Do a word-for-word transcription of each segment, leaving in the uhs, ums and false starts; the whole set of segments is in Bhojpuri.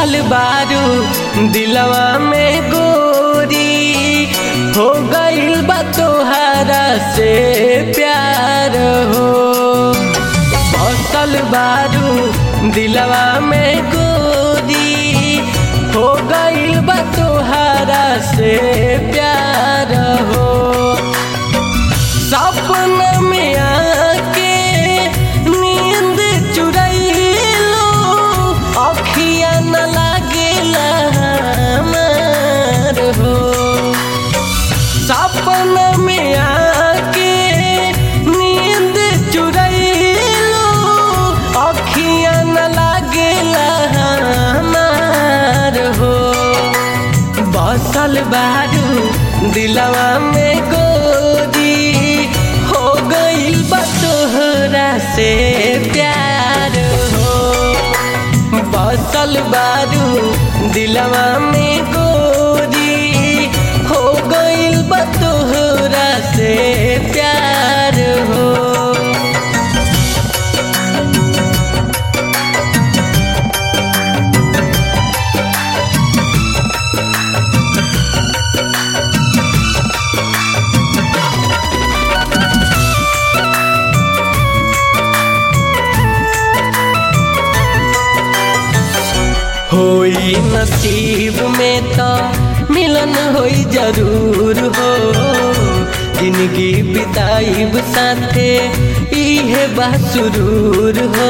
बसल बारू दिलवा में गोरी, हो गइल बा तोहरा से प्यार हो। बसल बारू दिलवा में गोरी, हो गइल बा तोहरा से प्यार हो। सपना में आके नींद चुरैलो, अखिया न लागेला हमार हो। सपना में आके नींद चुरैलो, अखिया न लागेला हमार हो। बसल बारू दिलवा में गोरी, हो गइल बा तोहरा से प्यार हो। बसल बारू दिलवा में गोरी, हो गइल बा तोहरा से प्यार हो। होई नसीब में तो मिलन होई जरूर हो। जिंदगी बिताइब साथे इहे बा सुरूर हो।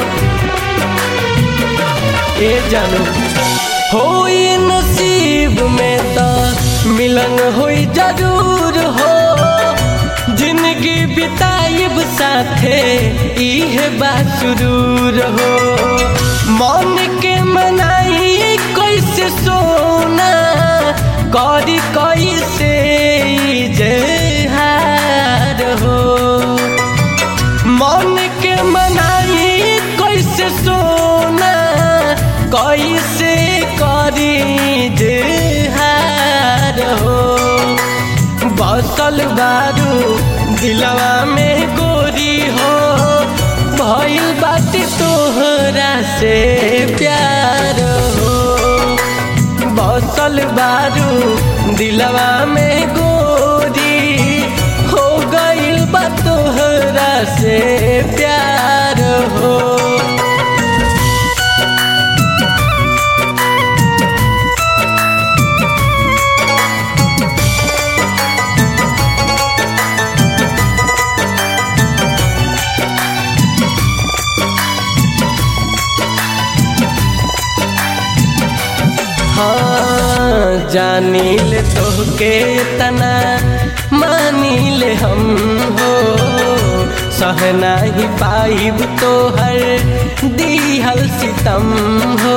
ए जानो होई नसीब में तो मिलन होई जरूर हो। जिंदगी बिताइब साथे इहे बा सुरूर हो। मन के मनाई कैसे सोना, करी कैसे इजहार हो। मन के मनाई कैसे सोना, कैसे करी इजहार हो। बसल बारू दिलवा में गोरी हो, भइल बाटे तोहरा से प्यार हो। बसल बारू दिलवा में गोरी, हो गइल बा तोहरा से प्यार हो। हाँ जानिल तोहके तना मानिल हम हो। सह नाही पाइब तोहर दिहल सितम हो।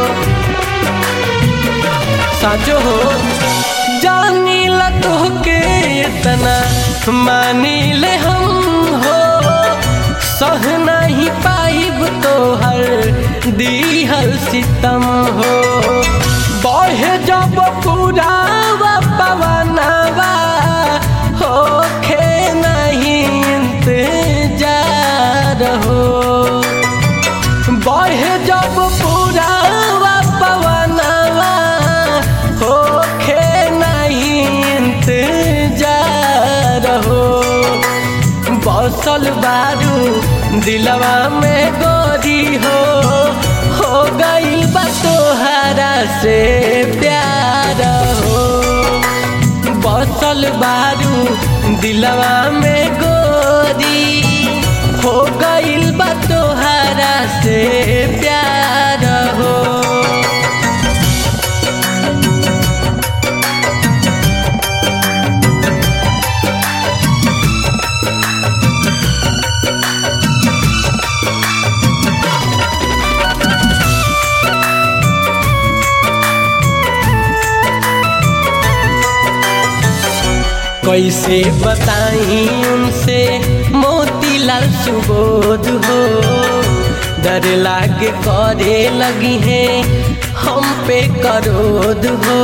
साचो हो जानिल तोहके तना मानिल हम हो। सह नाही पाइब तोहर दिहल सितम हो। बहे जब पुरावा पवनवा, होखे नहीं इंतजार हो। बहे जब पुरावा पवनवा, होखे नहीं इंतजार हो। बसल बारू दिलवा में गोरी हो, हो गइल बा तोहरा से प्यार हो। बसल बारू दिलवा में गोरी, हो गइल बा तोहरा से प्यार हो। कैसे बताई उनसे मोतीलाल सुबोध हो। डर लागे करे लगी है हम पे करोध हो।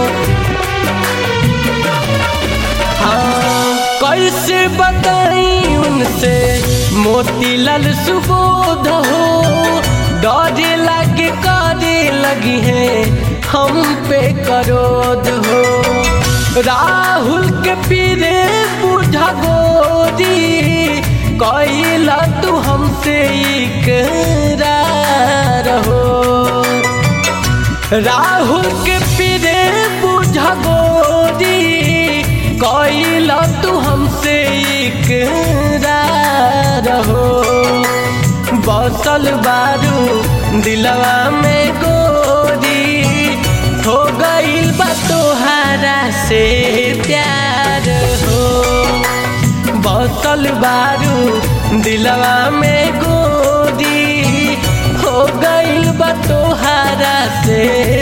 हाँ कैसे बताई उनसे मोतीलाल सुबोध हो। डर लागे कर करे लगी है हम पे करोध हो। राहुल के पीरे बुझा गोरी कैला तू हमसे इकरार हो। राहुल के पीरे बुझा गोरी कैला तू हमसे इकरार हो। बसल बारू दिलवा में गोरी हो गइल बा तोहरा से प्यार हो। बसल बारू दिलवा में गोरी हो गइल बा तोहरा से